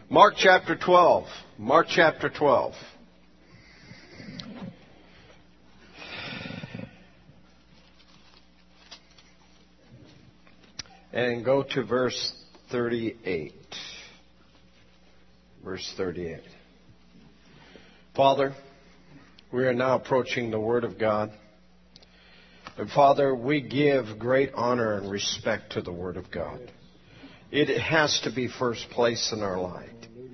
Mark chapter 12. Mark chapter 12. And go to verse 38. Verse 38. Father, we are now approaching the Word of God. And Father, we give great honor and respect to the Word of God. It has to be first place in our life.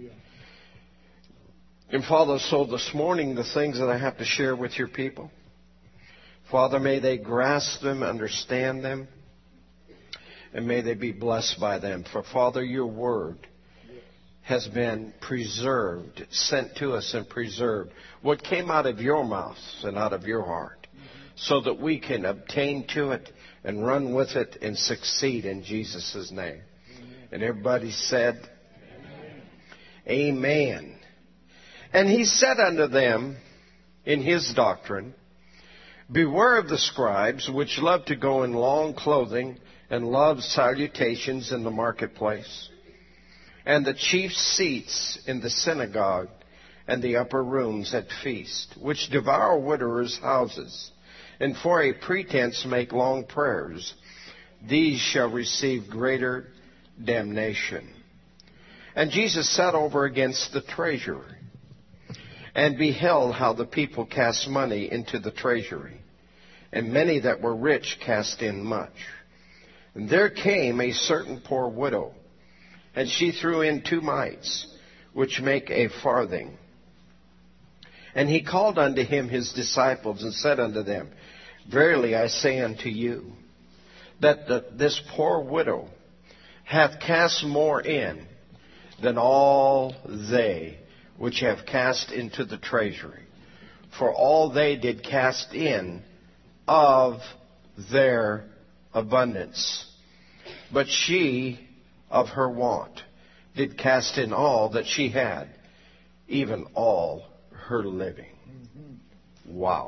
And Father, so this morning, the things that I have to share with your people, Father, may they grasp them, understand them, and may they be blessed by them. For Father, your Word has been preserved, sent to us and preserved. What came out of your mouth and out of your heart, so that we can obtain to it and run with it and succeed in Jesus' name. And everybody said, Amen. And he said unto them in his doctrine, Beware of the scribes, which love to go in long clothing, and love salutations in the marketplace, and the chief seats in the synagogue, and the upper rooms at feast, which devour widowers' houses, and for a pretense make long prayers. These shall receive greater damnation. And Jesus sat over against the treasury, and beheld how the people cast money into the treasury. And many that were rich cast in much. And there came a certain poor widow, and she threw in 2 mites, which make a farthing. And he called unto him his disciples, and said unto them, Verily I say unto you, that this poor widow hath cast more in than all they which have cast into the treasury. For all they did cast in of their abundance. But she of her want did cast in all that she had, even all her living. Wow.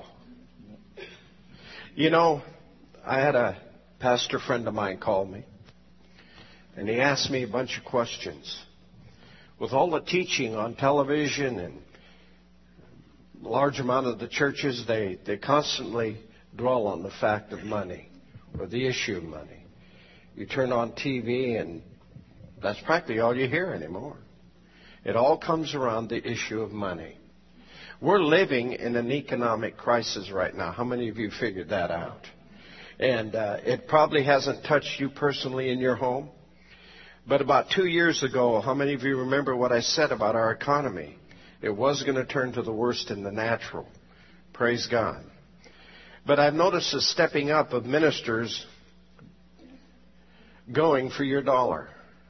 You know, I had a pastor friend of mine call me, and he asked me a bunch of questions. With all the teaching on television and a large amount of the churches, they constantly dwell on the fact of money or the issue of money. You turn on TV and that's practically all you hear anymore. It all comes around the issue of money. We're living in an economic crisis right now. How many of you figured that out? And it probably hasn't touched you personally in your home. But about 2 years ago, how many of you remember what I said about our economy? It was going to turn to the worst in the natural. Praise God. But I've noticed a stepping up of ministers going for your dollar.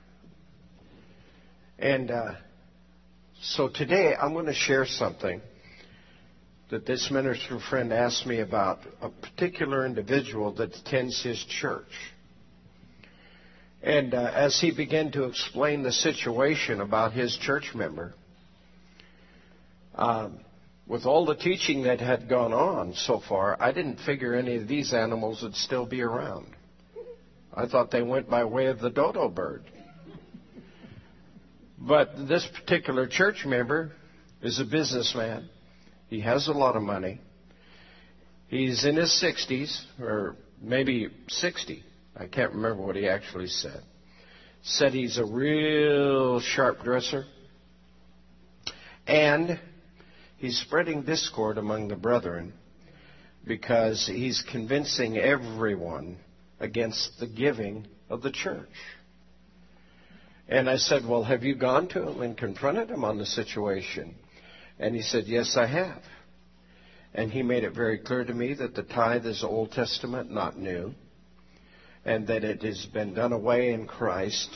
And so today I'm going to share something that this minister friend asked me about, a particular individual that attends his church. And as he began to explain the situation about his church member, with all the teaching that had gone on so far, I didn't figure any of these animals would still be around. I thought they went by way of the dodo bird. But this particular church member is a businessman. He has a lot of money. He's in his 60s, or maybe 60. I can't remember what he actually said. Said he's a real sharp dresser. And he's spreading discord among the brethren because he's convincing everyone against the giving of the church. And I said, well, have you gone to him and confronted him on the situation? And he said, yes, I have. And he made it very clear to me that the tithe is Old Testament, not New, and that it has been done away in Christ,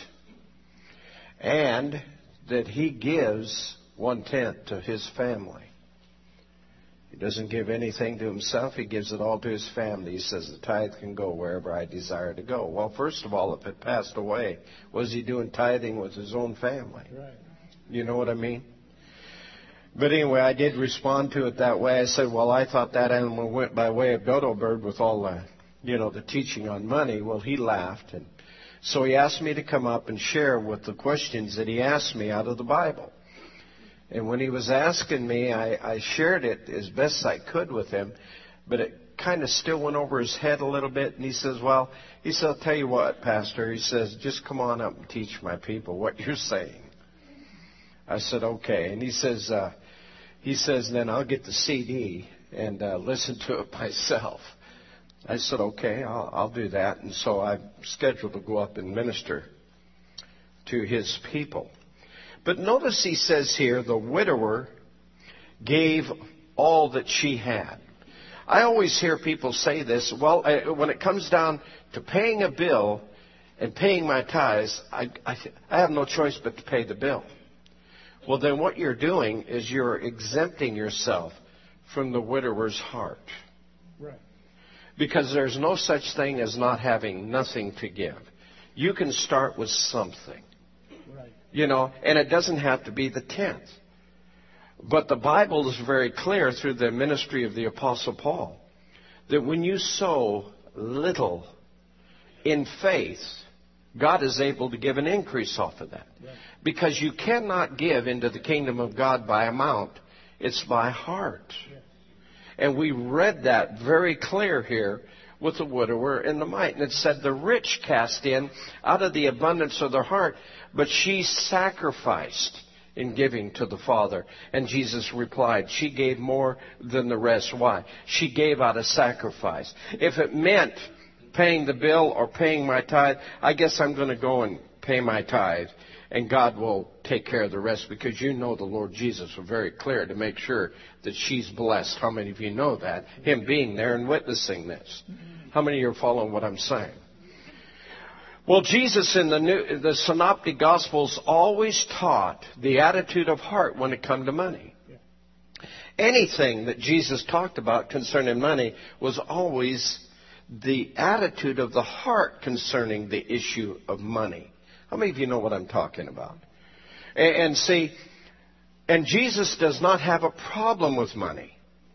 and that he gives 1/10 to his family. He doesn't give anything to himself. He gives it all to his family. He says the tithe can go wherever I desire to go. Well, first of all, if it passed away, was he doing tithing with his own family? Right. You know what I mean? But anyway, I did respond to it that way. I said, well, I thought that animal went by way of dodo bird with all the, the teaching on money. Well, he laughed. And So he asked me to come up and share with the questions that he asked me out of the Bible. And when he was asking me, I shared it as best I could with him, but it kind of still went over his head a little bit. And he says, I'll tell you what, Pastor. He says, just come on up and teach my people what you're saying. I said, okay. And he says, then I'll get the CD and listen to it myself. I said, okay, I'll do that. And so I'm scheduled to go up and minister to his people. But notice he says here, the widower gave all that she had. I always hear people say this, when it comes down to paying a bill and paying my tithes, I have no choice but to pay the bill. Well, then what you're doing is you're exempting yourself from the widower's heart. Right. Because there's no such thing as not having nothing to give. You can start with something. Right. And it doesn't have to be the 10th. But the Bible is very clear through the ministry of the Apostle Paul that when you sow little in faith, God is able to give an increase off of that. Right. Because you cannot give into the kingdom of God by amount. It's by heart. Yeah. And we read that very clear here with the widower and the mite. And it said the rich cast in out of the abundance of their heart, but she sacrificed in giving to the Father. And Jesus replied, she gave more than the rest. Why? She gave out of sacrifice. If it meant paying the bill or paying my tithe, I guess I'm going to go and pay my tithe. And God will take care of the rest, because the Lord Jesus was very clear to make sure that she's blessed. How many of you know that? Him being there and witnessing this. How many of you are following what I'm saying? Well, Jesus in the Synoptic Gospels always taught the attitude of heart when it come to money. Anything that Jesus talked about concerning money was always the attitude of the heart concerning the issue of money. How many of you know what I'm talking about? And Jesus does not have a problem with money.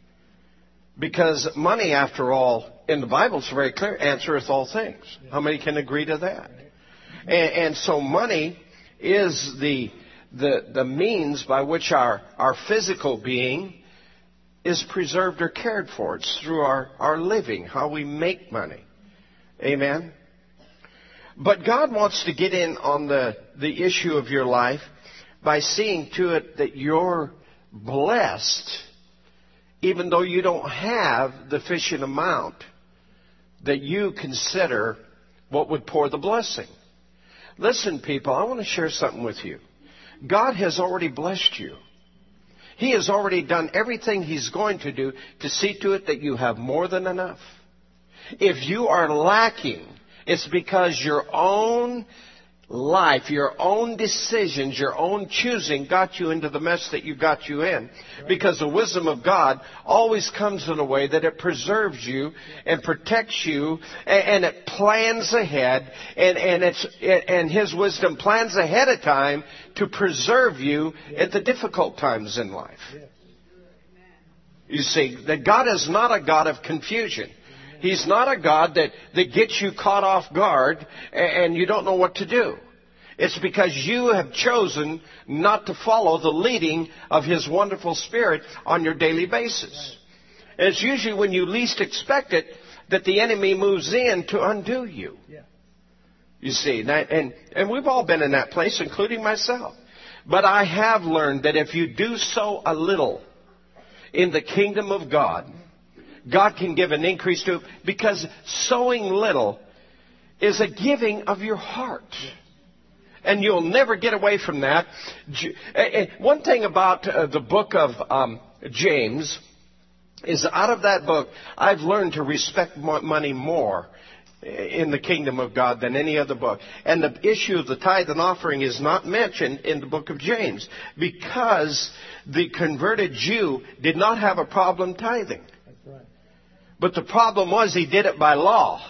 Because money, after all, in the Bible it's very clear, answereth all things. How many can agree to that? And so money is the means by which our physical being is preserved or cared for. It's through our living, how we make money. Amen? But God wants to get in on the issue of your life by seeing to it that you're blessed, even though you don't have the sufficient amount that you consider what would pour the blessing. Listen, people, I want to share something with you. God has already blessed you. He has already done everything He's going to do to see to it that you have more than enough. If you are lacking, it's because your own life, your own decisions, your own choosing got you into the mess that you got you in. Because the wisdom of God always comes in a way that it preserves you and protects you, and it plans ahead, and His wisdom plans ahead of time to preserve you at the difficult times in life. You see, that God is not a God of confusion. He's not a God that gets you caught off guard and you don't know what to do. It's because you have chosen not to follow the leading of His wonderful Spirit on your daily basis. And it's usually when you least expect it that the enemy moves in to undo you. You see, and we've all been in that place, including myself. But I have learned that if you do sow a little in the kingdom of God, God can give an increase to it, because sowing little is a giving of your heart. And you'll never get away from that. One thing about the book of James is, out of that book, I've learned to respect money more in the kingdom of God than any other book. And the issue of the tithe and offering is not mentioned in the book of James, because the converted Jew did not have a problem tithing. But the problem was he did it by law.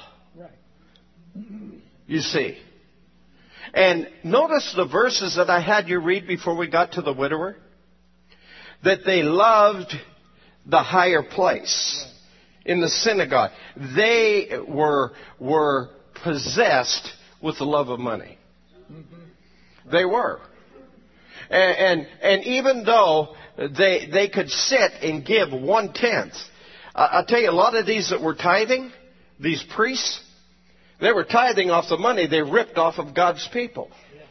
You see. And notice the verses that I had you read before we got to the widower. That they loved the higher place in the synagogue. They were possessed with the love of money. They were. And even though they could sit and give 1/10, I'll tell you, a lot of these that were tithing, these priests, they were tithing off the money they ripped off of God's people.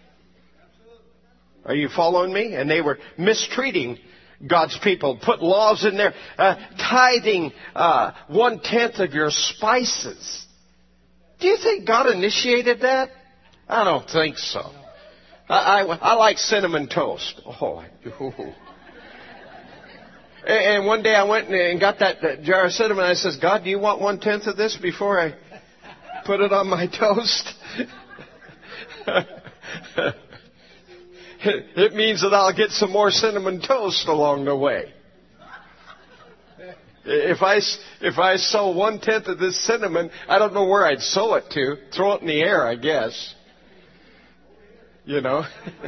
Are you following me? And they were mistreating God's people, put laws in there, tithing 1/10 of your spices. Do you think God initiated that? I don't think so. I like cinnamon toast. Oh, I do. And one day I went and got that jar of cinnamon. I says, God, do you want 1/10 of this before I put it on my toast? It means that I'll get some more cinnamon toast along the way. If I sow 1/10 of this cinnamon, I don't know where I'd sow it to. Throw it in the air, I guess. You know.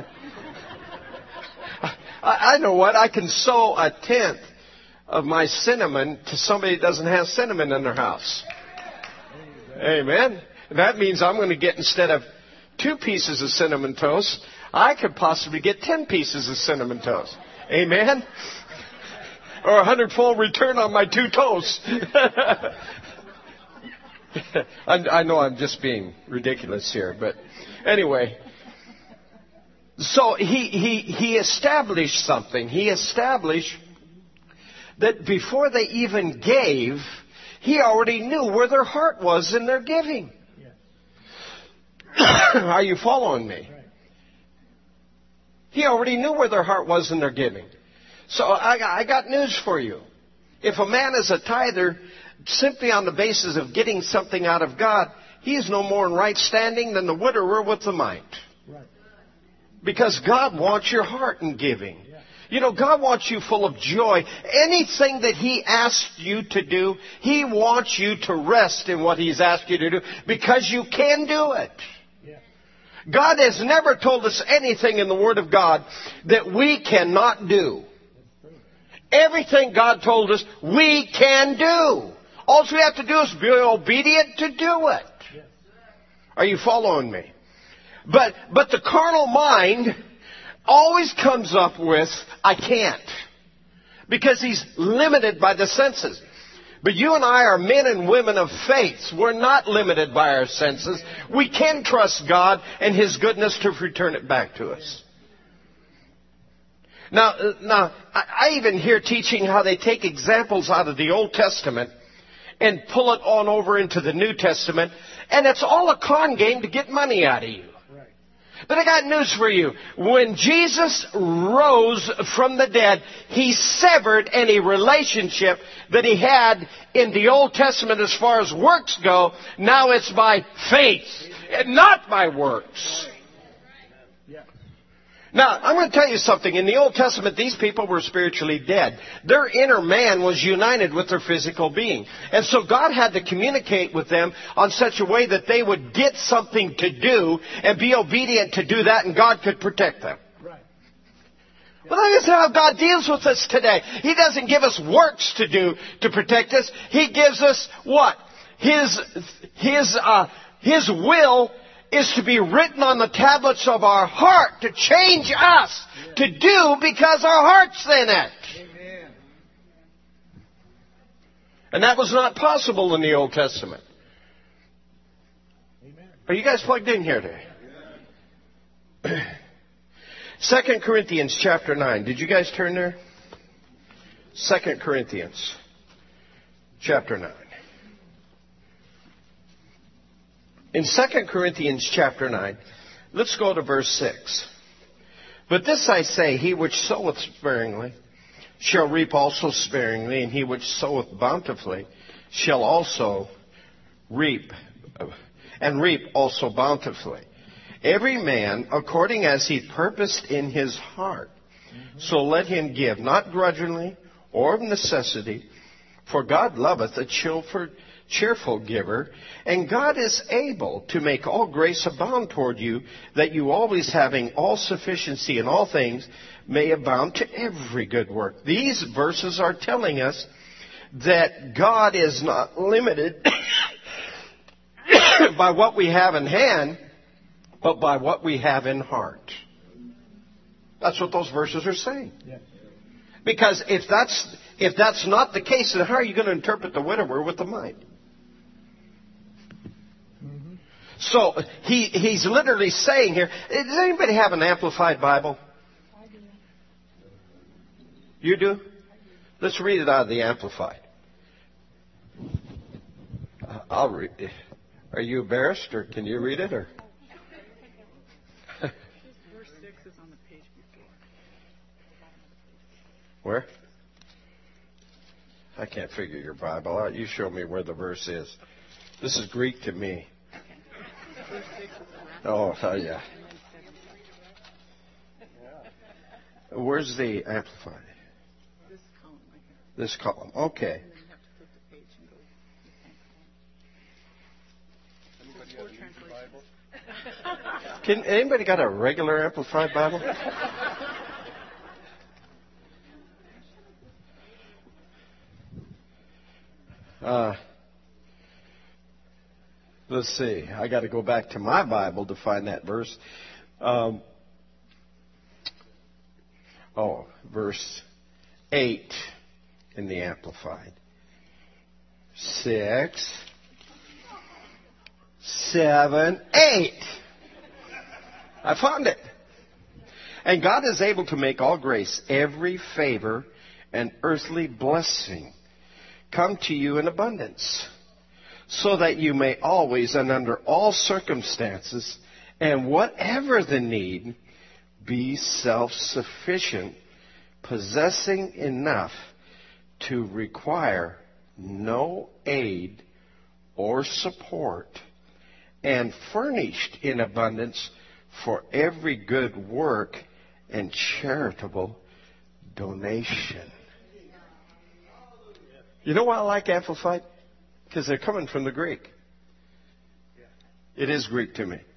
I know what. I can sow 1/10 of my cinnamon to somebody that doesn't have cinnamon in their house. Amen. That means I'm going to get, instead of 2 pieces of cinnamon toast, I could possibly get 10 pieces of cinnamon toast. Amen? Or 100-fold return on my 2 toasts. I know I'm just being ridiculous here, but anyway. So he established something. He established that before they even gave, he already knew where their heart was in their giving. Are you following me? He already knew where their heart was in their giving. So I got news for you. If a man is a tither simply on the basis of getting something out of God, he is no more in right standing than the widower with the mite. Because God wants your heart in giving. You know, God wants you full of joy. Anything that He asks you to do, He wants you to rest in what He's asked you to do because you can do it. God has never told us anything in the Word of God that we cannot do. Everything God told us, we can do. All we have to do is be obedient to do it. Are you following me? But the carnal mind always comes up with, I can't. Because he's limited by the senses. But you and I are men and women of faith. We're not limited by our senses. We can trust God and His goodness to return it back to us. Now, I even hear teaching how they take examples out of the Old Testament and pull it on over into the New Testament, and it's all a con game to get money out of you. But I got news for you. When Jesus rose from the dead, He severed any relationship that He had in the Old Testament as far as works go. Now it's by faith, and not by works. Now, I'm going to tell you something. In the Old Testament, these people were spiritually dead. Their inner man was united with their physical being. And so God had to communicate with them on such a way that they would get something to do and be obedient to do that, and God could protect them. Well, that isn't how God deals with us today. He doesn't give us works to do to protect us. He gives us what? His will is to be written on the tablets of our heart to change us to do because our heart's in it. Amen. And that was not possible in the Old Testament. Amen. Are you guys plugged in here today? 2 Corinthians chapter 9. Did you guys turn there? 2 Corinthians chapter 9. In 2 Corinthians chapter 9, let's go to verse 6. But this I say, he which soweth sparingly shall reap also sparingly, and he which soweth bountifully shall also reap, and reap also bountifully. Every man according as he purposed in his heart, so let him give, not grudgingly or of necessity, for God loveth a cheerful giver, and God is able to make all grace abound toward you, that you always having all sufficiency in all things may abound to every good work. These verses are telling us that God is not limited by what we have in hand, but by what we have in heart. That's what those verses are saying. Because if that's not the case, then how are you going to interpret the widower with the mind? So he's literally saying here, does anybody have an Amplified Bible? I do. You do? Let's read it out of the Amplified. I'll read it. Are you embarrassed, or can you read it? Or Verse 6 is on the page before. where? I can't figure your Bible out. You show me where the verse is. This is Greek to me. Verse 6 is around. Oh, yeah. Where's the Amplified? This column right here. This column. Okay. And then you have to flip the page and go to the same column. Four translations. Can anybody got a regular Amplified Bible? Let's see. I got to go back to my Bible to find that verse. Verse 8 in the Amplified. 6, 7, 8. I found it. And God is able to make all grace, every favor, and earthly blessing come to you in abundance, so that you may always and under all circumstances and whatever the need, be self-sufficient, possessing enough to require no aid or support, and furnished in abundance for every good work and charitable donation. You know why I like Amplified? Because they're coming from the Greek. It is Greek to me.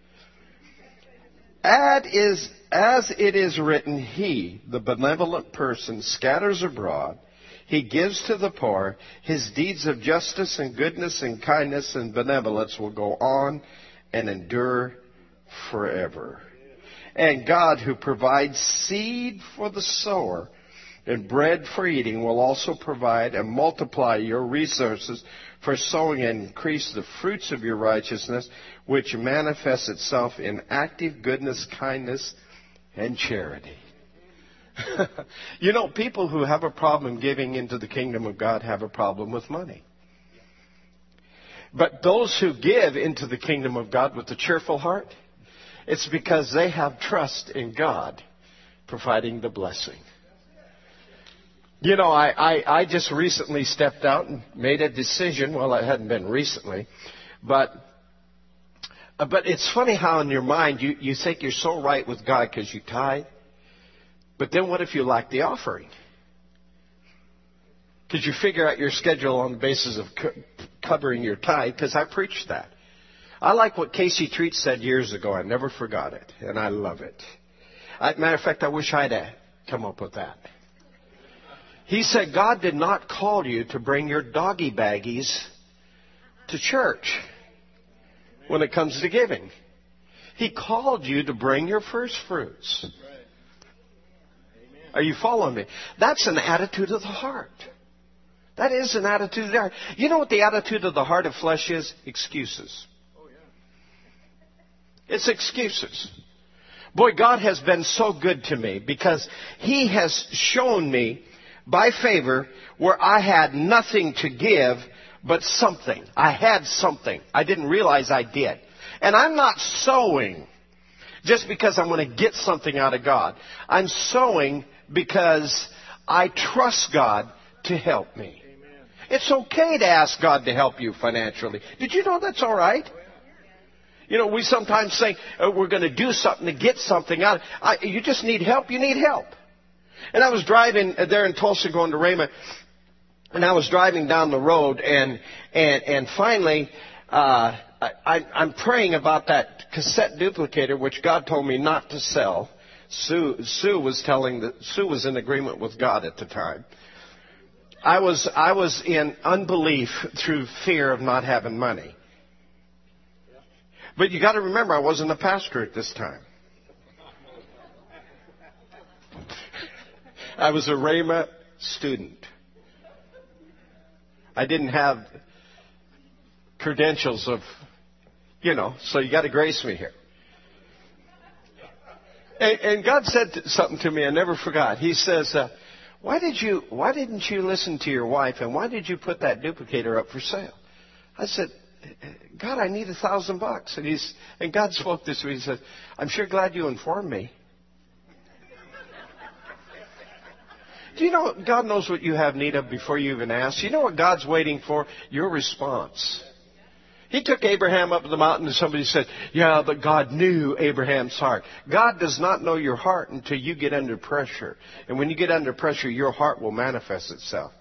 As it is written, He, the benevolent person, scatters abroad. He gives to the poor. His deeds of justice and goodness and kindness and benevolence will go on and endure forever. And God, who provides seed for the sower and bread for eating, will also provide and multiply your resources for sowing and increase the fruits of your righteousness, which manifests itself in active goodness, kindness, and charity. You know, people who have a problem giving into the kingdom of God have a problem with money. But those who give into the kingdom of God with a cheerful heart, it's because they have trust in God providing the blessing. You know, I just recently stepped out and made a decision. Well, it hadn't been recently. But it's funny how in your mind you think you're so right with God because you tithe. But then what if you lack the offering? Because you figure out your schedule on the basis of covering your tithe, because I preached that. I like what Casey Treat said years ago. I never forgot it, and I love it. Matter of fact, I wish I'd come up with that. He said, God did not call you to bring your doggy baggies to church when it comes to giving. He called you to bring your first fruits. Are you following me? That's an attitude of the heart. That is an attitude of the heart. You know what the attitude of the heart of flesh is? Excuses. It's excuses. Boy, God has been so good to me because He has shown me by favor where I had nothing to give but something. I had something. I didn't realize I did. And I'm not sowing just because I'm going to get something out of God. I'm sowing because I trust God to help me. Amen. It's okay to ask God to help you financially. Did you know that's all right? You know, we sometimes say we're going to do something to get something out. You just need help. You need help. And I was driving there in Tulsa going to Raymond, and I was driving down the road, and finally I'm praying about that cassette duplicator, which God told me not to sell. Sue was in agreement with God at the time. I was in unbelief through fear of not having money. But you got to remember, I wasn't a pastor at this time. I was a Rhema student. I didn't have credentials of, so you got to grace me here. And God said something to me I never forgot. He says, why didn't you listen to your wife, and why did you put that duplicator up for sale? I said, God, I need $1,000. And God spoke this to me. He said, I'm sure glad you informed me. Do you know God knows what you have need of before you even ask? You know what God's waiting for? Your response. He took Abraham up the mountain and somebody said, yeah, but God knew Abraham's heart. God does not know your heart until you get under pressure. And when you get under pressure, your heart will manifest itself.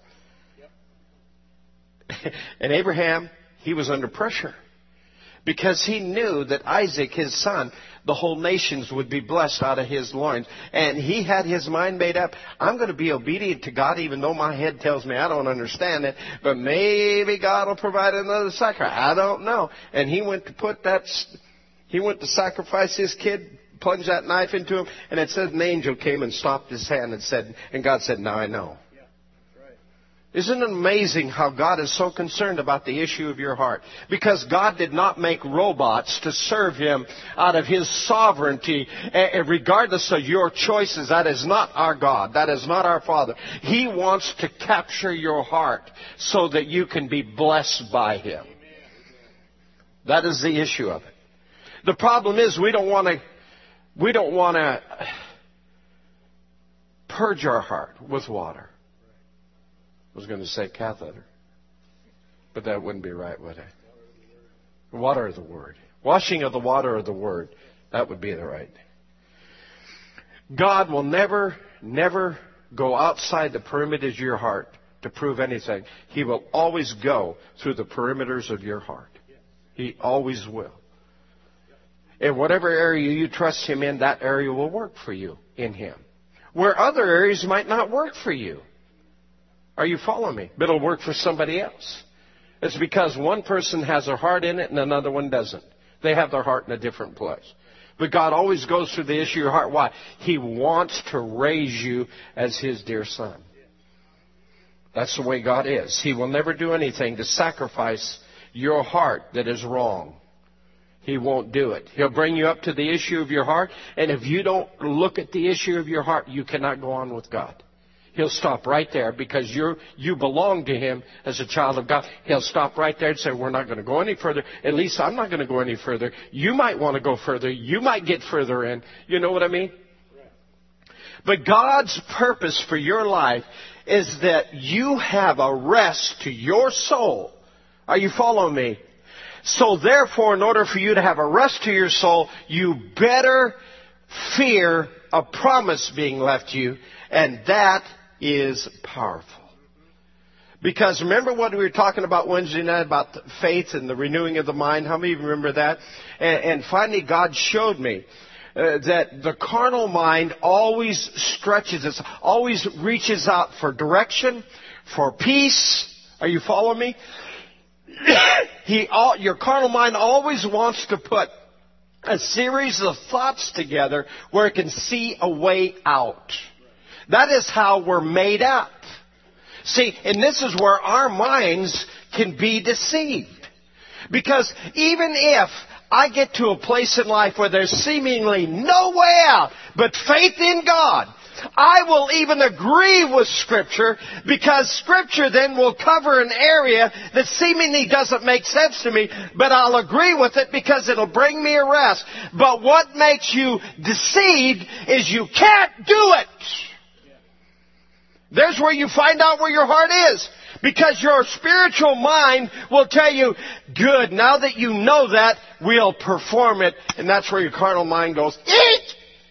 And Abraham, he was under pressure because he knew that Isaac, his son, the whole nations would be blessed out of his loins. And he had his mind made up. I'm going to be obedient to God even though my head tells me I don't understand it. But maybe God will provide another sacrifice. I don't know. And he went to sacrifice his kid, plunge that knife into him. And it says an angel came and stopped his hand and God said, now I know. Isn't it amazing how God is so concerned about the issue of your heart? Because God did not make robots to serve Him out of His sovereignty, regardless of your choices. That is not our God. That is not our Father. He wants to capture your heart so that you can be blessed by Him. That is the issue of it. The problem is we don't want to purge our heart with water. I was going to say catheter, but that wouldn't be right, would it? Water of the Word. Washing of the water of the Word. That would be the right thing. God will never go outside the perimeters of your heart to prove anything. He will always go through the perimeters of your heart. He always will. In whatever area you trust Him in, that area will work for you in Him. Where other areas might not work for you. Are you following me? But it'll work for somebody else. It's because one person has their heart in it and another one doesn't. They have their heart in a different place. But God always goes through the issue of your heart. Why? He wants to raise you as His dear son. That's the way God is. He will never do anything to sacrifice your heart that is wrong. He won't do it. He'll bring you up to the issue of your heart. And if you don't look at the issue of your heart, you cannot go on with God. He'll stop right there because you belong to Him as a child of God. He'll stop right there and say, we're not going to go any further. At least I'm not going to go any further. You might want to go further. You might get further in. You know what I mean? But God's purpose for your life is that you have a rest to your soul. Are you following me? So therefore, in order for you to have a rest to your soul, you better fear a promise being left to you, and that is powerful. Because remember what we were talking about Wednesday night about faith and the renewing of the mind? How many of you remember that? And finally God showed me that the carnal mind always stretches, always reaches out for direction, for peace. Are you following me? Your carnal mind always wants to put a series of thoughts together where it can see a way out. That is how we're made up. See, and this is where our minds can be deceived. Because even if I get to a place in life where there's seemingly no way out but faith in God, I will even agree with Scripture, because Scripture then will cover an area that seemingly doesn't make sense to me, but I'll agree with it because it'll bring me a rest. But what makes you deceived is you can't do it. There's where you find out where your heart is. Because your spiritual mind will tell you, good, now that you know that, we'll perform it. And that's where your carnal mind goes, eat!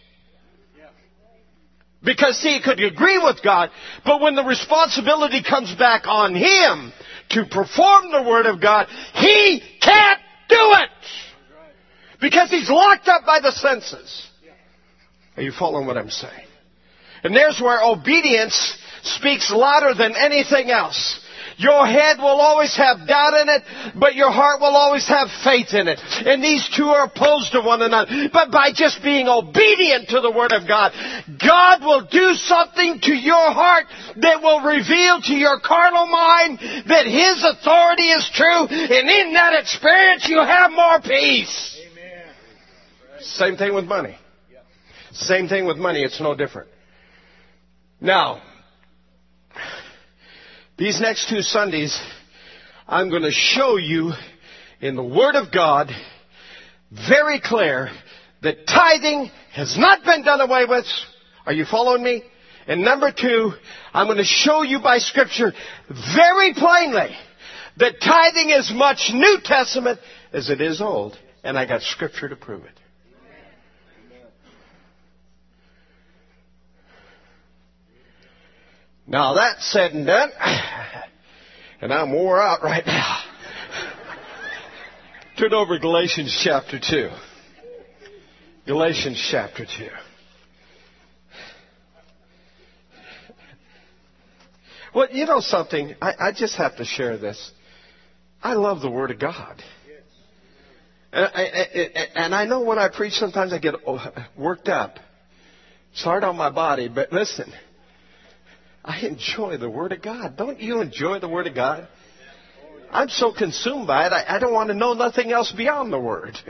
Because, see, it could agree with God, but when the responsibility comes back on Him to perform the Word of God, He can't do it! Because He's locked up by the senses. Are you following what I'm saying? And there's where obedience speaks louder than anything else. Your head will always have doubt in it, but your heart will always have faith in it. And these two are opposed to one another. But by just being obedient to the Word of God, God will do something to your heart that will reveal to your carnal mind that His authority is true. And in that experience, you have more peace. Amen. Same thing with money. Same thing with money. It's no different. Now, these next 2 Sundays, I'm going to show you in the Word of God very clear that tithing has not been done away with. Are you following me? And number 2, I'm going to show you by Scripture very plainly that tithing is much New Testament as it is Old. And I got Scripture to prove it. Now that's said and done, and I'm wore out right now. Turn over to Galatians chapter 2. Galatians chapter 2. Well, you know something? I just have to share this. I love the Word of God. And I know when I preach, sometimes I get worked up. It's hard on my body, but listen. I enjoy the Word of God. Don't you enjoy the Word of God? I'm so consumed by it, I don't want to know nothing else beyond the Word.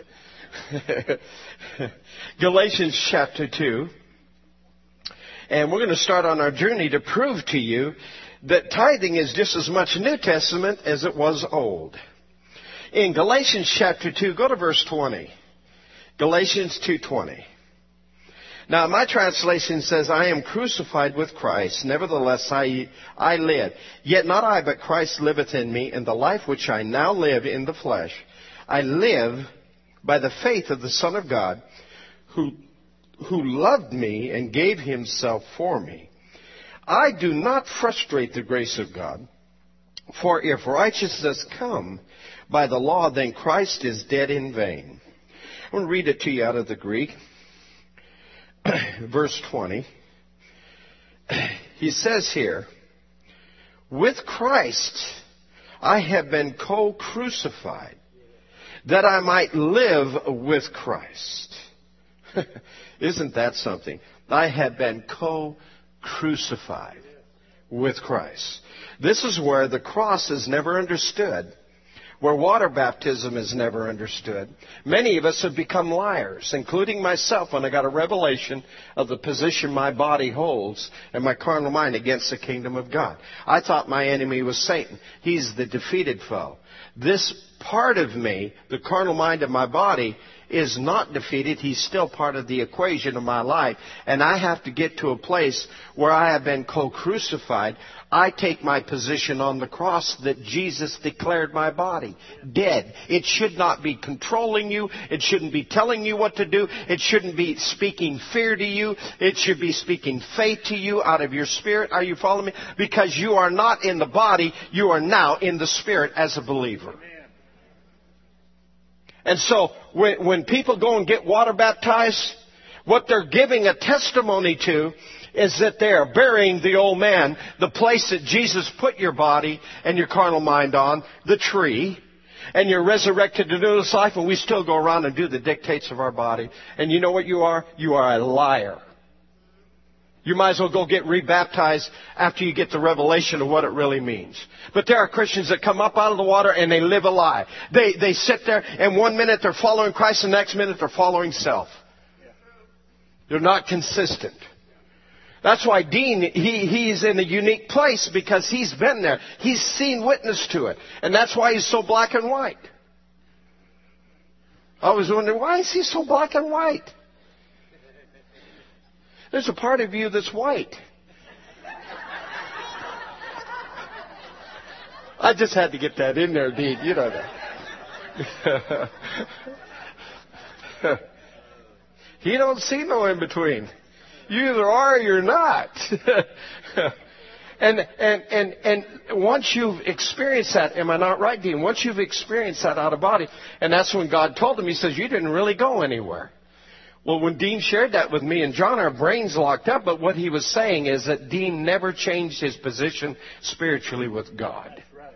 Galatians chapter 2. And we're going to start on our journey to prove to you that tithing is just as much New Testament as it was Old. In Galatians chapter 2, go to verse 20. Galatians 2:20. Now, my translation says, I am crucified with Christ. Nevertheless, I live. Yet not I, but Christ liveth in me. And the life which I now live in the flesh, I live by the faith of the Son of God, who loved me and gave Himself for me. I do not frustrate the grace of God. For if righteousness come by the law, then Christ is dead in vain. I'm going to read it to you out of the Greek. Verse 20, he says here, with Christ I have been co-crucified, that I might live with Christ. Isn't that something? I have been co-crucified with Christ. This is where the cross is never understood, where water baptism is never understood. Many of us have become liars, including myself, when I got a revelation of the position my body holds and my carnal mind against the kingdom of God. I thought my enemy was Satan. He's the defeated foe. This part of me, the carnal mind of my body, is not defeated. He's still part of the equation of my life. And I have to get to a place where I have been co-crucified. I take my position on the cross that Jesus declared my body dead. It should not be controlling you. It shouldn't be telling you what to do. It shouldn't be speaking fear to you. It should be speaking faith to you out of your spirit. Are you following me? Because you are not in the body. You are now in the spirit as a believer. And so when people go and get water baptized, what they're giving a testimony to is that they are burying the old man, the place that Jesus put your body and your carnal mind on, the tree, and you're resurrected to newness life, and we still go around and do the dictates of our body. And you know what you are? You are a liar. You might as well go get rebaptized after you get the revelation of what it really means. But there are Christians that come up out of the water and they live a lie. They sit there and 1 minute they're following Christ, the next minute they're following self. They're not consistent. That's why Dean, he's in a unique place because he's been there. He's seen witness to it. And that's why he's so black and white. I was wondering, why is he so black and white? There's a part of you that's white. I just had to get that in there, Dean. You know that. You don't see no in between. You either are or you're not. And once you've experienced that, am I not right, Dean? Once you've experienced that out of body, and that's when God told him, He says, you didn't really go anywhere. Well, when Dean shared that with me and John, our brains locked up. But what he was saying is that Dean never changed his position spiritually with God.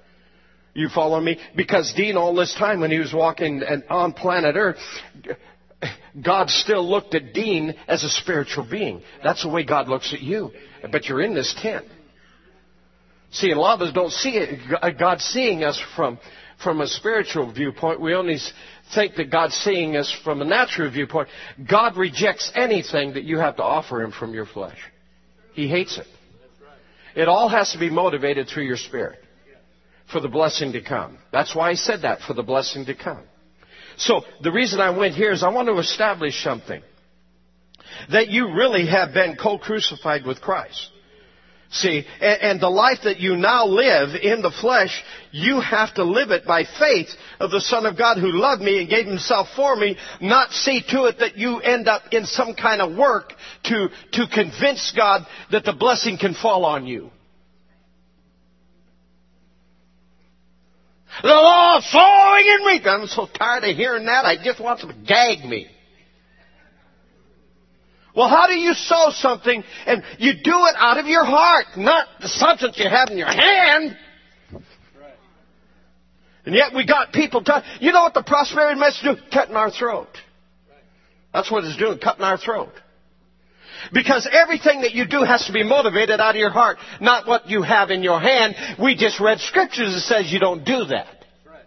You follow me? Because Dean, all this time when he was walking on planet Earth, God still looked at Dean as a spiritual being. That's the way God looks at you. But you're in this tent. See, a lot of us don't see it. God seeing us from a spiritual viewpoint. We only think that God's seeing us from a natural viewpoint. God rejects anything that you have to offer Him from your flesh. He hates it. It all has to be motivated through your spirit for the blessing to come. That's why He said that, for the blessing to come. So the reason I went here is I want to establish something. That you really have been co-crucified with Christ. See, and the life that you now live in the flesh, you have to live it by faith of the Son of God who loved me and gave Himself for me, not see to it that you end up in some kind of work to convince God that the blessing can fall on you. The law of sowing and reaping. I'm so tired of hearing that, I just want them to gag me. Well, how do you sow something? And you do it out of your heart, not the substance you have in your hand. Right. And yet we got people talking. You know what the prosperity message do? Cutting our throat. Right. That's what it's doing, cutting our throat. Because everything that you do has to be motivated out of your heart, not what you have in your hand. We just read scriptures that says you don't do that. Right.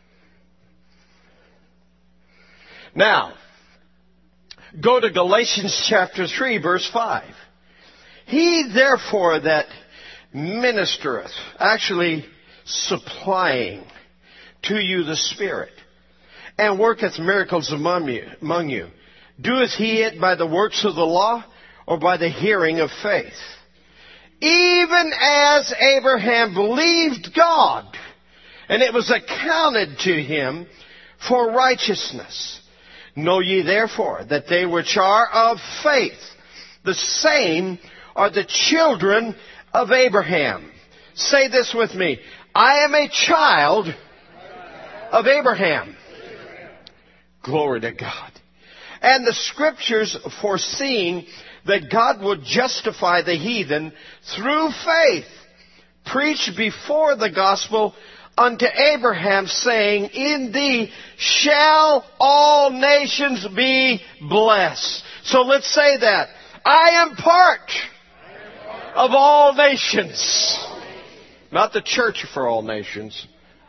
Now, go to Galatians chapter 3, verse 5. He therefore that ministereth, actually supplying to you the Spirit, and worketh miracles among you, doeth he it by the works of the law, or by the hearing of faith? Even as Abraham believed God, and it was accounted to him for righteousness. Know ye therefore that they which are of faith, the same are the children of Abraham. Say this with me. I am a child of Abraham. Glory to God. And the scriptures foreseeing that God would justify the heathen through faith, preached before the gospel unto Abraham, saying, in thee shall all nations be blessed. So let's say that. I am part of all nations. Not the church for all nations.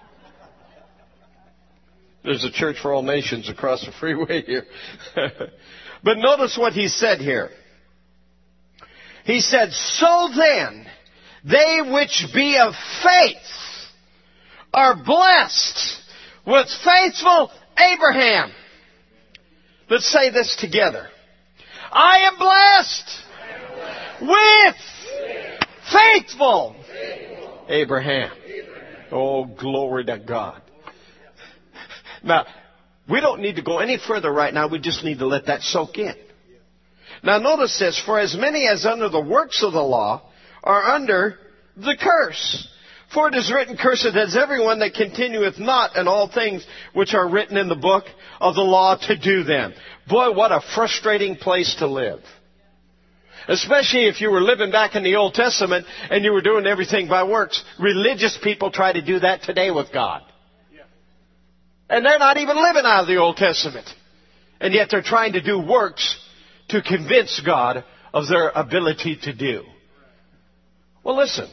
There's a church for all nations across the freeway here. But notice what he said here. He said, so then, they which be of faith are blessed with faithful Abraham. Let's say this together. I am blessed with faithful Abraham. Oh, glory to God. Now, we don't need to go any further right now. We just need to let that soak in. Now, notice this. For as many as under the works of the law are under the curse. For it is written, cursed is everyone that continueth not in all things which are written in the book of the law to do them. Boy, what a frustrating place to live. Especially if you were living back in the Old Testament and you were doing everything by works. Religious people try to do that today with God. And they're not even living out of the Old Testament. And yet they're trying to do works to convince God of their ability to do. Well, listen.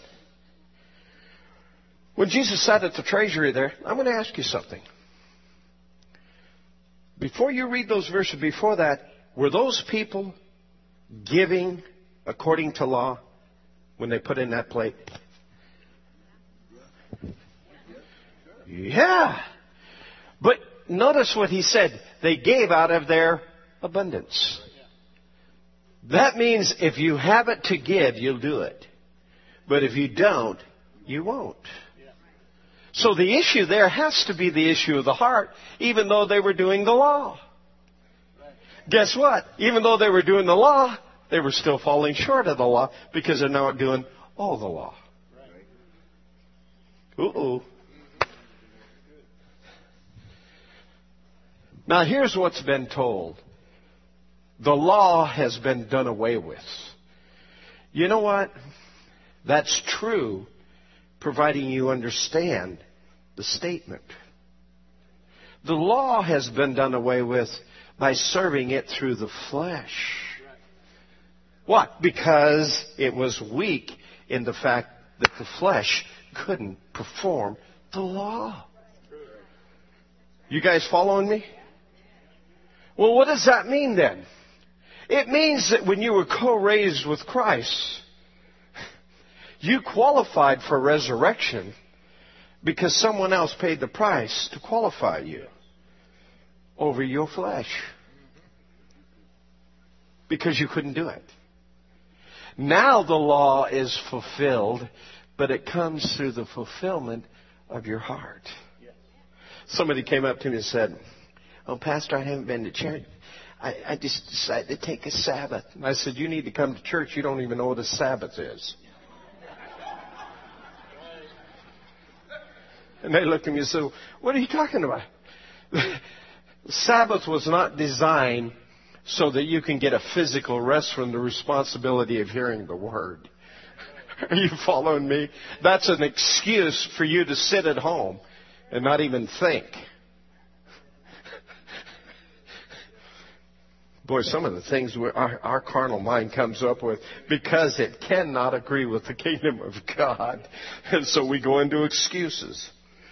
When Jesus sat at the treasury there, I'm going to ask you something. Before you read those verses before that, were those people giving according to law when they put in that plate? Yeah. But notice what he said. They gave out of their abundance. That means if you have it to give, you'll do it. But if you don't, you won't. So the issue there has to be the issue of the heart, even though they were doing the law. Guess what? Even though they were doing the law, they were still falling short of the law because they're not doing all the law. Uh-oh. Now here's what's been told. The law has been done away with. You know what? That's true, providing you understand the statement. The law has been done away with by serving it through the flesh. What? Because it was weak in the fact that the flesh couldn't perform the law. You guys following me? Well, what does that mean then? It means that when you were co-raised with Christ, you qualified for resurrection because someone else paid the price to qualify you over your flesh. Because you couldn't do it. Now the law is fulfilled, but it comes through the fulfillment of your heart. Somebody came up to me and said, "Oh, Pastor, I haven't been to church. I just decided to take a Sabbath." And I said, "You need to come to church. You don't even know what a Sabbath is." And they looked at me and said, "What are you talking about?" Sabbath was not designed so that you can get a physical rest from the responsibility of hearing the Word. Are you following me? That's an excuse for you to sit at home and not even think. Boy, some of the things our carnal mind comes up with, because it cannot agree with the kingdom of God. And so we go into excuses.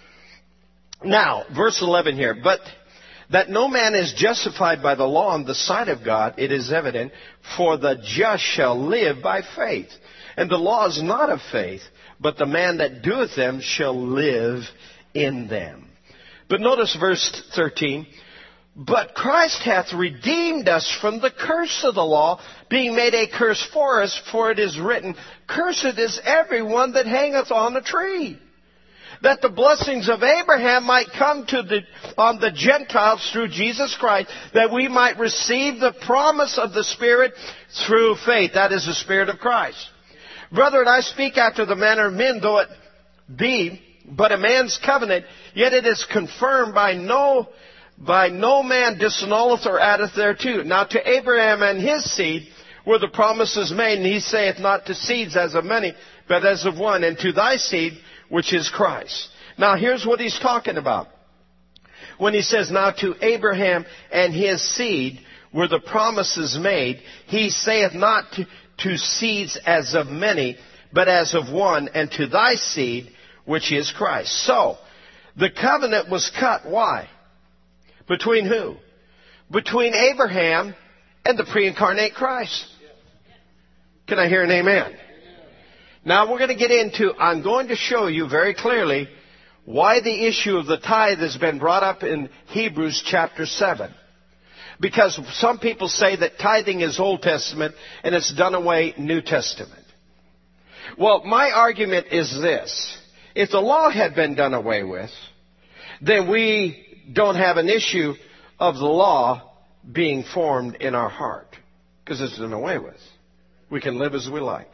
Now, verse 11 here. But that no man is justified by the law in the sight of God, it is evident, for the just shall live by faith. And the law is not of faith, but the man that doeth them shall live in them. But notice verse 13. But Christ hath redeemed us from the curse of the law, being made a curse for us, for it is written, Cursed is everyone that hangeth on a tree, that the blessings of Abraham might come on the Gentiles through Jesus Christ, that we might receive the promise of the Spirit through faith. That is the Spirit of Christ. Brethren, I speak after the manner of men, though it be but a man's covenant, yet it is confirmed by no man disannulleth or addeth thereto. Now to Abraham and his seed were the promises made, and he saith not to seeds as of many, but as of one, and to thy seed, which is Christ. Now here's what he's talking about. When he says, now to Abraham and his seed were the promises made, he saith not to seeds as of many, but as of one, and to thy seed, which is Christ. So, the covenant was cut. Why? Between who? Between Abraham and the pre-incarnate Christ. Can I hear an amen? Now we're going to get into, I'm going to show you very clearly why the issue of the tithe has been brought up in Hebrews chapter 7. Because some people say that tithing is Old Testament and it's done away New Testament. Well, my argument is this. If the law had been done away with, then we don't have an issue of the law being formed in our heart. Because it's done away with. We can live as we like.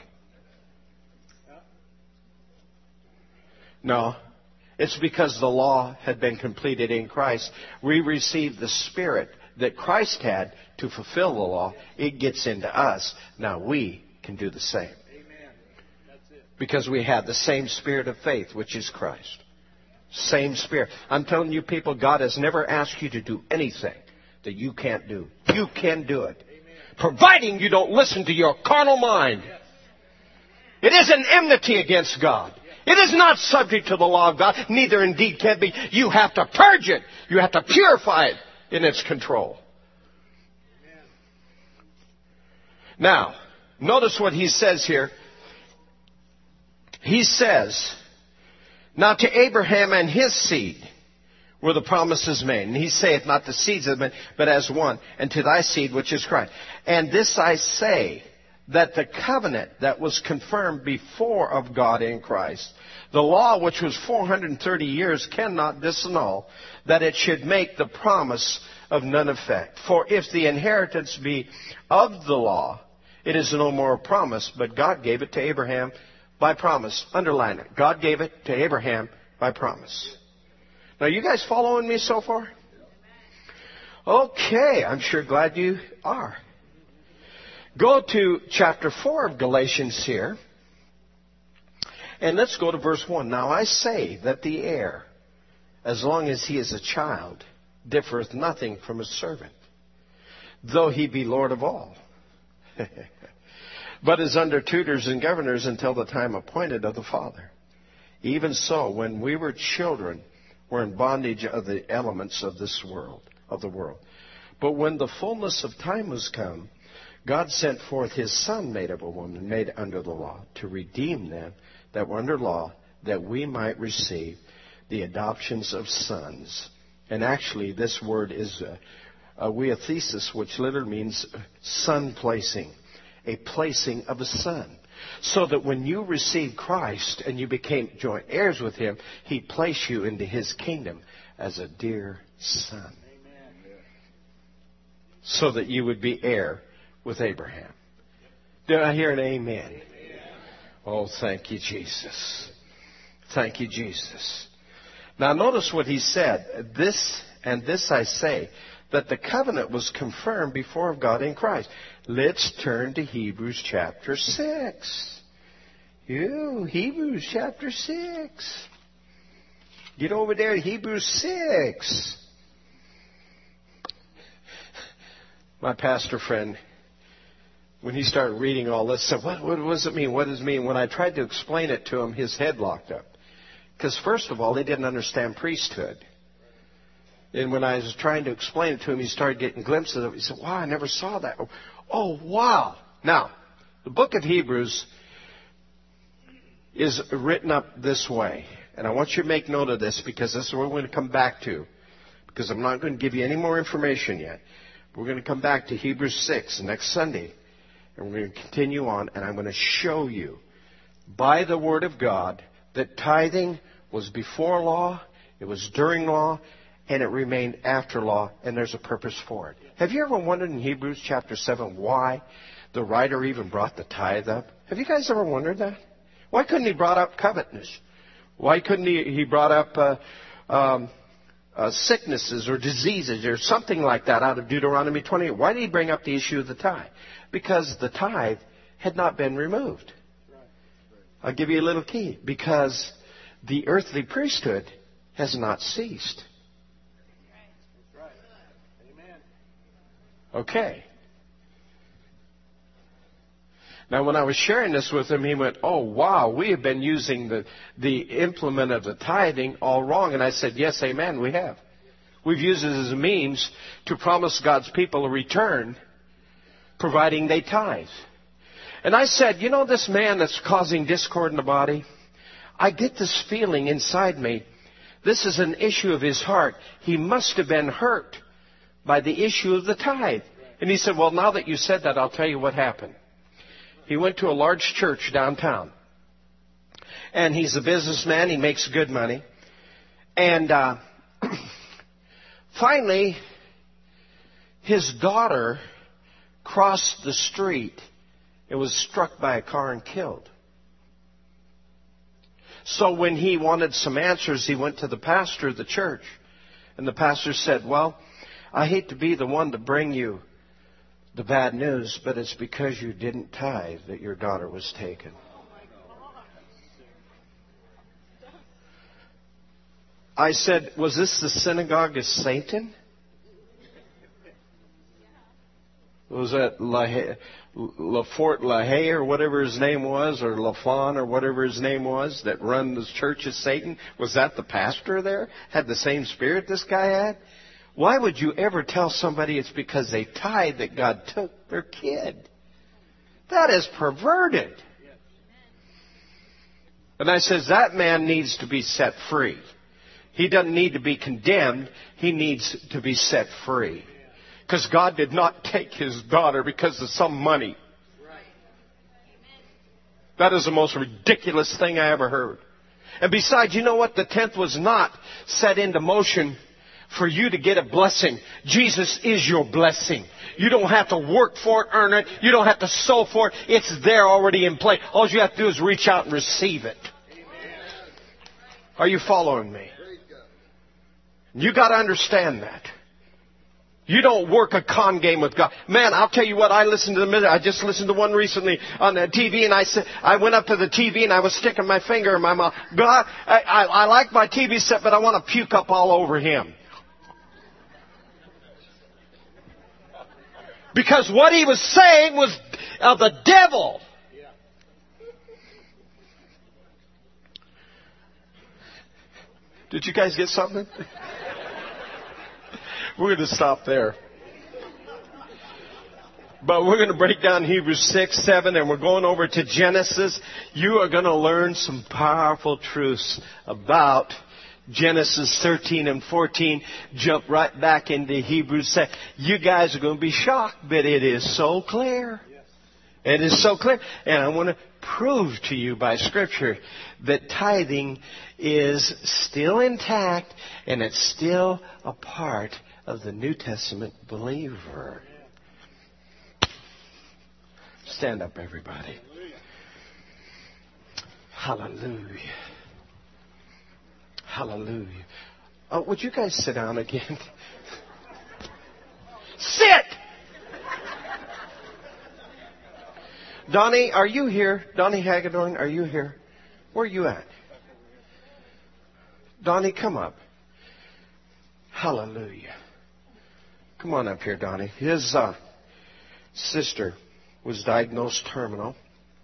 No, it's because the law had been completed in Christ. We received the Spirit that Christ had to fulfill the law. It gets into us. Now we can do the same. Because we have the same spirit of faith, which is Christ. Same spirit. I'm telling you people, God has never asked you to do anything that you can't do. You can do it. Providing you don't listen to your carnal mind. It is an enmity against God. It is not subject to the law of God. Neither indeed can be. You have to purge it. You have to purify it in its control. Now, notice what he says here. He says, now to Abraham and his seed were the promises made. And he saith, not the seeds of men, but as one, and to thy seed, which is Christ. And this I say, that the covenant that was confirmed before of God in Christ, the law which was 430 years cannot disannul, that it should make the promise of none effect. For if the inheritance be of the law, it is no more a promise, but God gave it to Abraham by promise. Underline it. God gave it to Abraham by promise. Now, you guys following me so far? Okay, I'm sure glad you are. Go to chapter 4 of Galatians here. And let's go to verse 1. Now I say that the heir as long as he is a child, differeth nothing from a servant, though he be Lord of all, but is under tutors and governors until the time appointed of the Father. Even so, when we were children, we're in bondage of the elements of this world, of the world. But when the fullness of time was come, God sent forth his Son, made of a woman, made under the law, to redeem them that were under law, that we might receive the adoptions of sons. And actually, this word is a weothesis, which literally means son placing, a placing of a son. So that when you received Christ and you became joint heirs with him, he placed you into his kingdom as a dear son. Amen. So that you would be heir with Abraham. Did I hear an amen? Amen? Oh, thank you, Jesus. Thank you, Jesus. Now notice what he said. This I say, that the covenant was confirmed before of God in Christ. Let's turn to Hebrews chapter 6. Hebrews chapter 6. Get over there to Hebrews 6. My pastor friend, when he started reading all this, said, what does it mean? What does it mean? When I tried to explain it to him, his head locked up. Because first of all, he didn't understand priesthood. And when I was trying to explain it to him, he started getting glimpses of it. He said, wow, I never saw that. Oh, wow. Now, the book of Hebrews is written up this way. And I want you to make note of this, because this is what we're going to come back to. Because I'm not going to give you any more information yet. We're going to come back to Hebrews 6 next Sunday. And we're going to continue on. And I'm going to show you by the Word of God that tithing was before law, it was during law, and it remained after law, and there's a purpose for it. Have you ever wondered in Hebrews chapter 7 why the writer even brought the tithe up? Have you guys ever wondered that? Why couldn't he brought up covetousness? Why couldn't he brought up sicknesses or diseases or something like that out of Deuteronomy 28? Why did he bring up the issue of the tithe? Because the tithe had not been removed. I'll give you a little key. Because the earthly priesthood has not ceased. Okay. Now, when I was sharing this with him, he went, oh, wow, we have been using the implement of the tithing all wrong. And I said, yes, amen, we have. We've used it as a means to promise God's people a return, providing they tithe. And I said, you know, this man that's causing discord in the body, I get this feeling inside me. This is an issue of his heart. He must have been hurt by the issue of the tithe. And he said, well, now that you said that, I'll tell you what happened. He went to a large church downtown. And he's a businessman. He makes good money. And finally, his daughter crossed the street and was struck by a car and killed. So when he wanted some answers, he went to the pastor of the church. And the pastor said, well, I hate to be the one to bring you the bad news, but it's because you didn't tithe that your daughter was taken. I said, was this the synagogue of Satan? Was that LaFort LaHaye or whatever his name was, or LaFon or whatever his name was, that run the church of Satan? Was that the pastor there? Had the same spirit this guy had? Why would you ever tell somebody it's because they tithe that God took their kid? That is perverted. And I says, that man needs to be set free. He doesn't need to be condemned. He needs to be set free. Because God did not take his daughter because of some money. That is the most ridiculous thing I ever heard. And besides, you know what? The tenth was not set into motion for you to get a blessing. Jesus is your blessing. You don't have to work for it, earn it. You don't have to sow for it. It's there already in play. All you have to do is reach out and receive it. Are you following me? You got to understand that. You don't work a con game with God. Man, I'll tell you what, I just listened to one recently on the TV, and I went up to the TV and I was sticking my finger in my mouth. God, I like my TV set, but I want to puke up all over him. Because what he was saying was of the devil. Did you guys get something? We're going to stop there. But we're going to break down Hebrews 6, 7, and we're going over to Genesis. You are going to learn some powerful truths about Genesis 13 and 14. Jump right back into Hebrews 6. You guys are going to be shocked, but it is so clear. It is so clear. And I want to prove to you by Scripture that tithing is still intact and it's still a part of the New Testament believer. Stand up, everybody. Hallelujah. Hallelujah. Oh, would you guys sit down again? Sit! Donnie, are you here? Donnie Hagedorn, are you here? Where are you at? Donnie, come up. Hallelujah. Come on up here, Donnie. His sister was diagnosed terminal,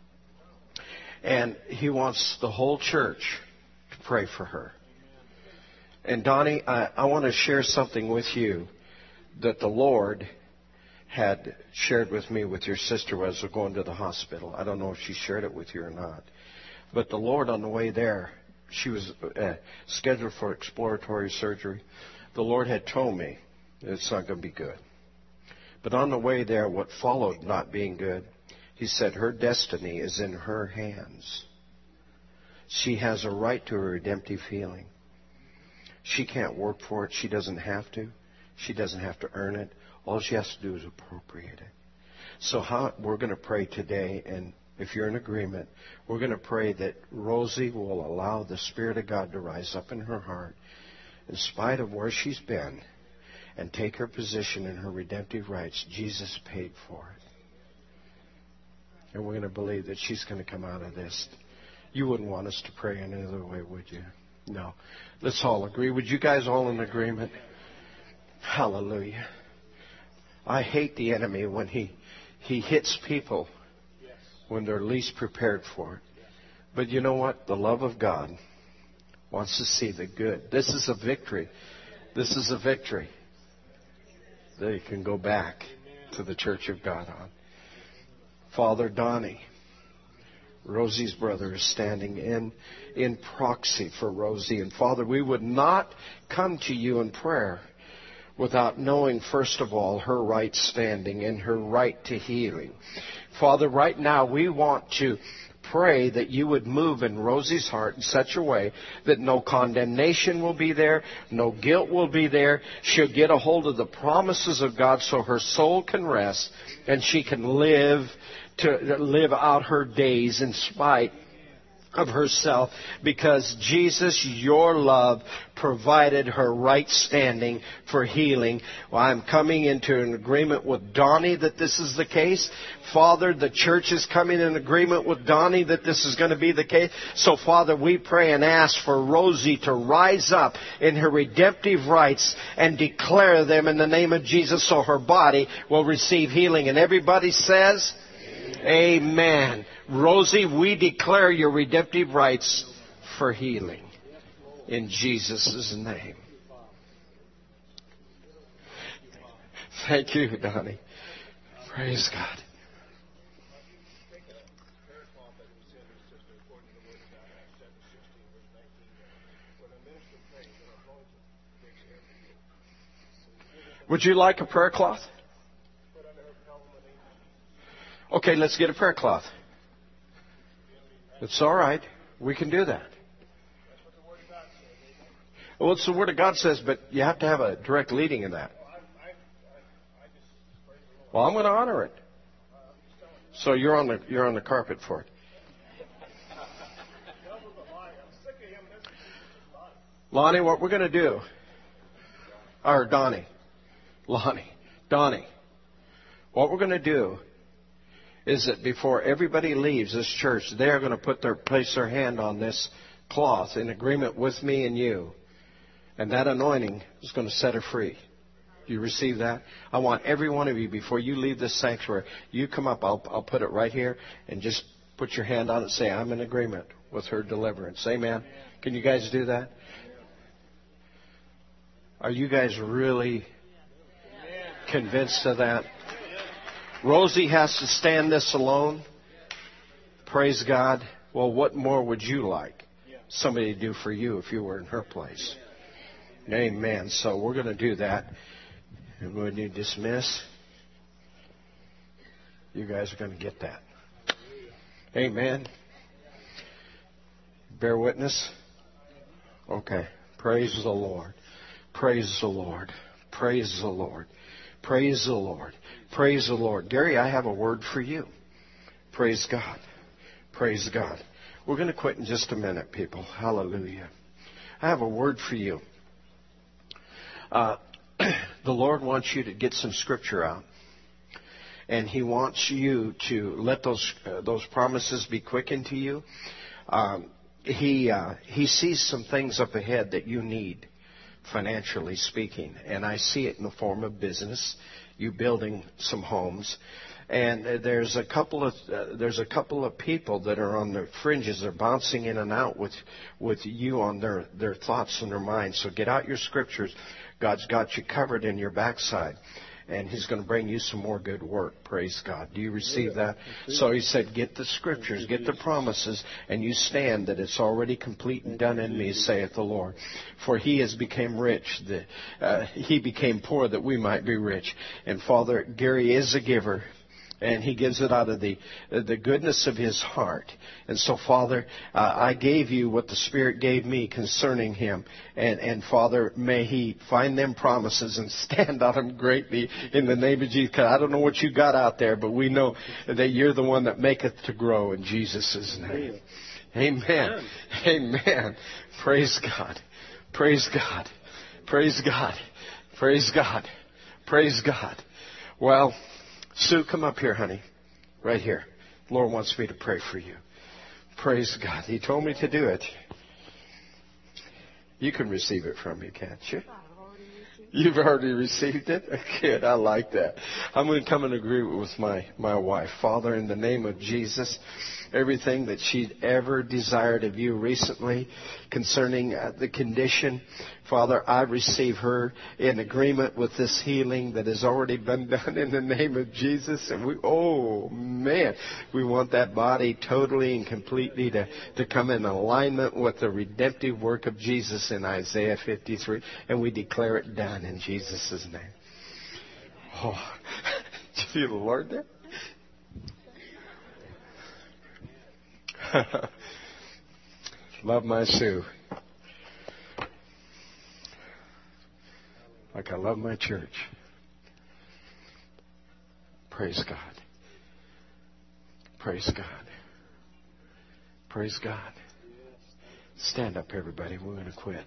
and he wants the whole church to pray for her. And Donnie, I want to share something with you that the Lord had shared with me with your sister as we're going to the hospital. I don't know if she shared it with you or not. But the Lord, on the way there, she was scheduled for exploratory surgery. The Lord had told me it's not going to be good. But on the way there, what followed not being good, He said her destiny is in her hands. She has a right to a redemptive healing. She can't work for it. She doesn't have to. She doesn't have to earn it. All she has to do is appropriate it. So we're going to pray today, and if you're in agreement, we're going to pray that Rosie will allow the Spirit of God to rise up in her heart in spite of where she's been and take her position in her redemptive rights. Jesus paid for it. And we're going to believe that she's going to come out of this. You wouldn't want us to pray any other way, would you? No. Let's all agree. Would you guys all in agreement? Hallelujah. I hate the enemy when he hits people when they're least prepared for it. But you know what? The love of God wants to see the good. This is a victory. This is a victory that He can go back to the church of God on. Father, Donnie, Rosie's brother, is standing in proxy for Rosie. And Father, we would not come to you in prayer without knowing, first of all, her right standing and her right to healing. Father, right now we want to pray that you would move in Rosie's heart in such a way that no condemnation will be there, no guilt will be there. She'll get a hold of the promises of God so her soul can rest and she can live out her days in spite of herself, because Jesus, your love, provided her right standing for healing. Well, I'm coming into an agreement with Donnie that this is the case. Father, the church is coming in agreement with Donnie that this is going to be the case. So, Father, we pray and ask for Rosie to rise up in her redemptive rights and declare them in the name of Jesus so her body will receive healing. And everybody says, Amen. Rosie, we declare your redemptive rights for healing in Jesus' name. Thank you, Donnie. Praise God. Would you like a prayer cloth? Okay, let's get a prayer cloth. It's all right. We can do that. Well, it's the Word of God says, but you have to have a direct leading in that. Well, I'm going to honor it. So you're on the carpet for it. Lonnie, what we're going to do, or Donnie, Lonnie, Donnie, what we're going to do is that before everybody leaves this church, they're going to place their hand on this cloth in agreement with me and you. And that anointing is going to set her free. Do you receive that? I want every one of you, before you leave this sanctuary, you come up. I'll put it right here and just put your hand on it and say, I'm in agreement with her deliverance. Amen. Can you guys do that? Are you guys really convinced of that? Rosie has to stand this alone. Praise God. Well, what more would you like somebody to do for you if you were in her place? Amen. So we're going to do that. And when you dismiss, you guys are going to get that. Amen. Bear witness. Okay. Praise the Lord. Praise the Lord. Praise the Lord. Praise the Lord. Praise the Lord. Gary, I have a word for you. Praise God. Praise God. We're going to quit in just a minute, people. Hallelujah. I have a word for you. The Lord wants you to get some scripture out. And He wants you to let those promises be quickened to you. He sees some things up ahead that you need, financially speaking. And I see it in the form of business, you building some homes. And there's a couple of people that are on the fringes. They're bouncing in and out with you on their thoughts and their minds. So get out your scriptures. God's got you covered in your backside. And He's going to bring you some more good work. Praise God. Do you receive that? So He said, get the scriptures, get the promises, and you stand that it's already complete and done in me, saith the Lord. For He has become rich. He became poor that we might be rich. And Father, Gary is a giver. And he gives it out of the goodness of his heart. And so, Father, I gave you what the Spirit gave me concerning him. And Father, may he find them promises and stand on them greatly in the name of Jesus. 'Cause I don't know what you got out there, but we know that you're the one that maketh to grow in Jesus' name. Amen. Amen. Praise God. Praise God. Praise God. Praise God. Praise God. Well, Sue, come up here, honey. Right here. The Lord wants me to pray for you. Praise God. He told me to do it. You can receive it from me, can't you? You've already received it? Good. I like that. I'm going to come in agreement with my wife. Father, in the name of Jesus, everything that she'd ever desired of you recently concerning the condition, Father, I receive her in agreement with this healing that has already been done in the name of Jesus. And we want that body totally and completely to come in alignment with the redemptive work of Jesus in Isaiah 53. And we declare it done in Jesus' name. Oh, did you feel the Lord there? Love my Sue. Like I love my church. Praise God. Praise God. Praise God. Stand up, everybody. We're going to quit.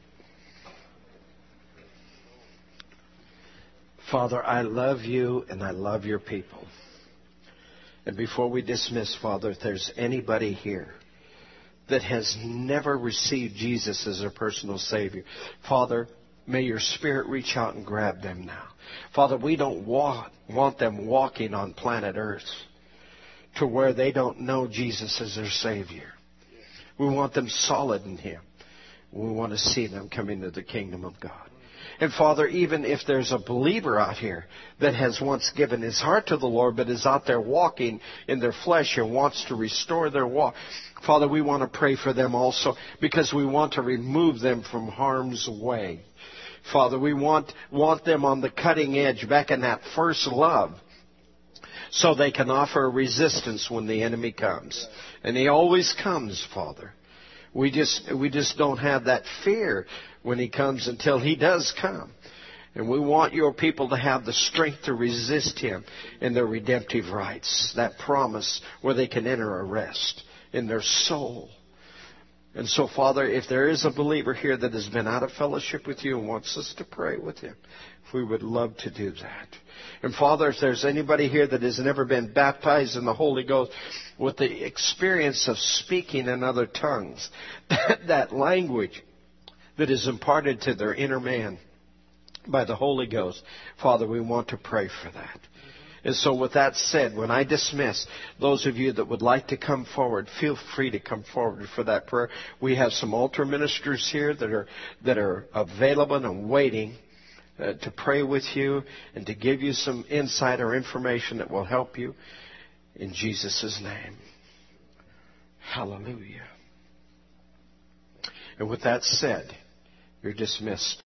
Father, I love you and I love your people. And before we dismiss, Father, if there's anybody here that has never received Jesus as their personal Savior, Father, may your Spirit reach out and grab them now. Father, we don't want them walking on planet Earth to where they don't know Jesus as their Savior. We want them solid in Him. We want to see them come into the kingdom of God. And Father, even if there's a believer out here that has once given his heart to the Lord but is out there walking in their flesh and wants to restore their walk, Father, we want to pray for them also because we want to remove them from harm's way. Father, we want them on the cutting edge back in that first love so they can offer resistance when the enemy comes. And he always comes, Father. We just don't have that fear when he comes until he does come. And we want your people to have the strength to resist him in their redemptive rights, that promise where they can enter a rest in their soul. And so, Father, if there is a believer here that has been out of fellowship with you and wants us to pray with him, we would love to do that. And Father, if there's anybody here that has never been baptized in the Holy Ghost with the experience of speaking in other tongues, that language that is imparted to their inner man by the Holy Ghost, Father, we want to pray for that. And so with that said, when I dismiss those of you that would like to come forward, feel free to come forward for that prayer. We have some altar ministers here that are available and waiting to pray with you and to give you some insight or information that will help you in Jesus' name. Hallelujah. And with that said, you're dismissed.